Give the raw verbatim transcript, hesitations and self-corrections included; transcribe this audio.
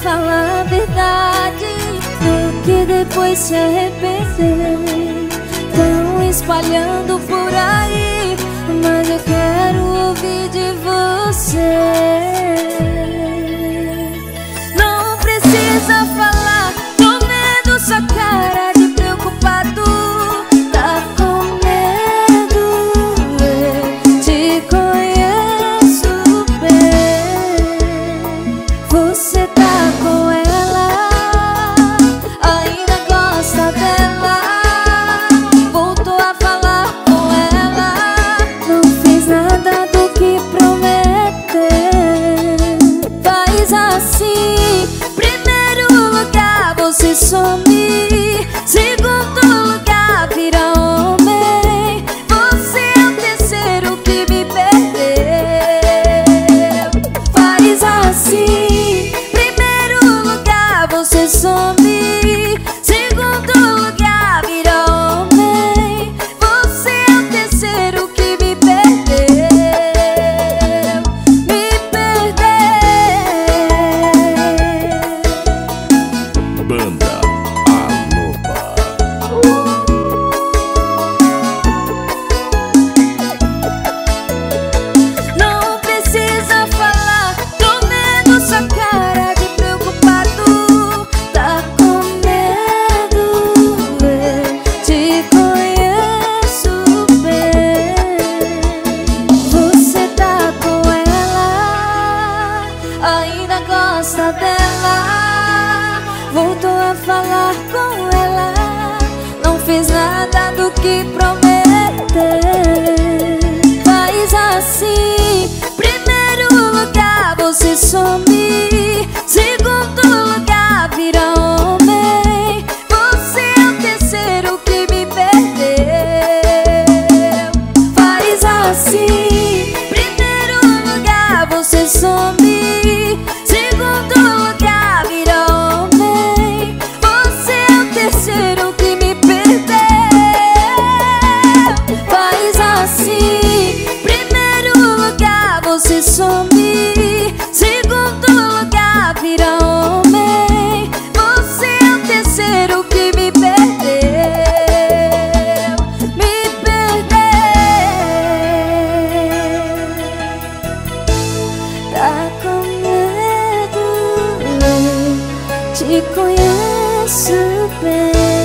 falar a verdade do que depois se arrepender. Tão espalhando por aí, mas eu quero ouvir de você. Não precisa falar, tô vendo sua cara de preocupado. Tá com medo, eu te conheço bem. Você tá com ela, ainda gosta dela. Voltou a falar com ela, não fez nada do que prometeu. Faz assim: primeiro lugar você some, segundo lugar vira homem. Você é o terceiro que me perdeu. Faz assim: primeiro lugar você some, segundo lugar vira homem. Você é o terceiro que me perdeu. Me perdeu. Banda A Loba. Não precisa falar, tô vendo sua cara de preocupado. Tá com medo, eu te conheço bem. Você tá com ela, ainda gosta dela. Voltou a falar com ela, não fez nada do que prometeu. Faz assim: primeiro lugar você some, segundo lugar vira homem. Você é o terceiro que me perdeu. Faz assim: primeiro lugar você some, segundo lugar vira homem. Você é o terceiro que me perdeu. Faz assim: primeiro lugar você some, segundo lugar vira homem. Você é o terceiro que me perdeu. Me perdeu. Tá com medo, eu te conheço bem.